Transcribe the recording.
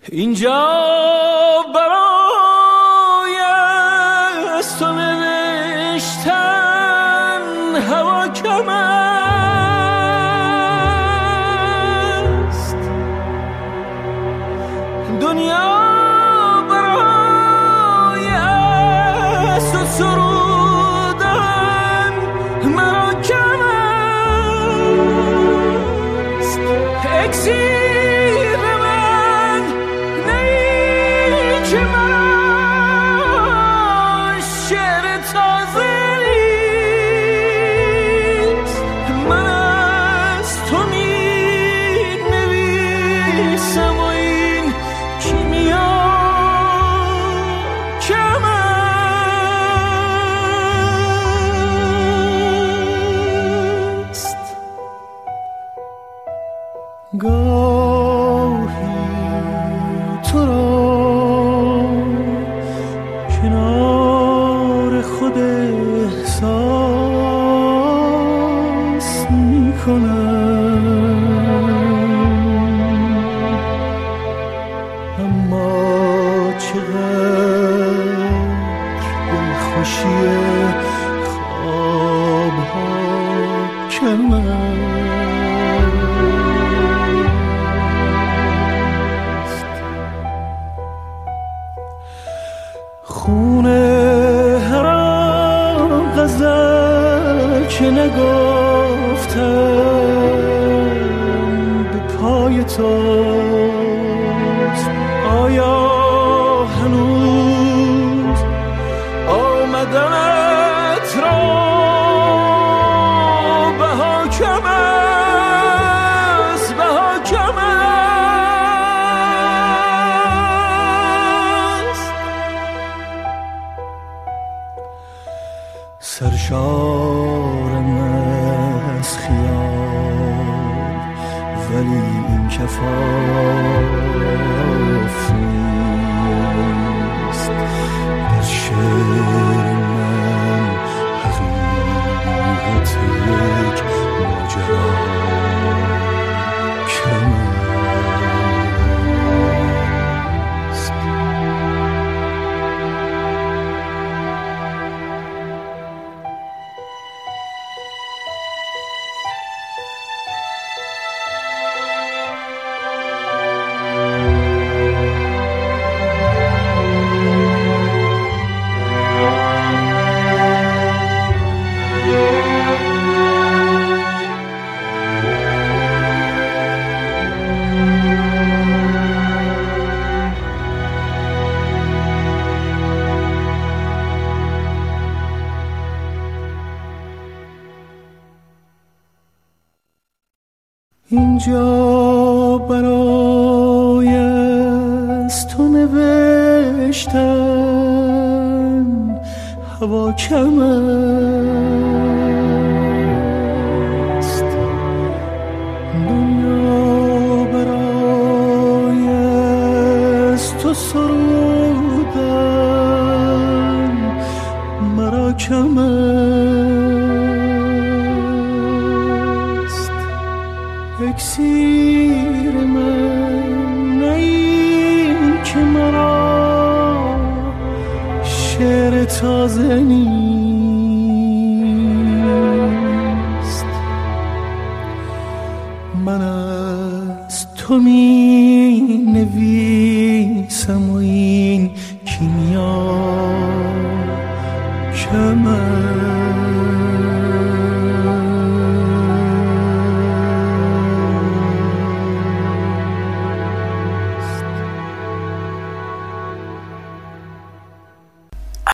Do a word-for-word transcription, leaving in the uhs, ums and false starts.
اینجا برای از تو نوشتن هوا کم است، دنیا برای از تو سرودن مرا کم است. اکسیر من نیچه مرا شعر تازه نیست، من از تو می نویسم و این کیمیا کم است. گاهی تو را کنار خود احساس می کنم، اما چقدر دلخوشی خوابها کم است. خونه هر آن غزل که نگفتم به پای توست، آیا هنوز آمدنت را بها کم است، بها کم است. سرشارم از خیال ولی این کفاف نیست، در شعر من حقیقت یک ماجرا کم است. اینجا برای از تو نوشتن هوا کم است، دنیا برای از تو سرودن مرا کم است. اکسیر من نی که مرا شعر تازه نیست، من از تو می نویسم و این کیمیا کم است.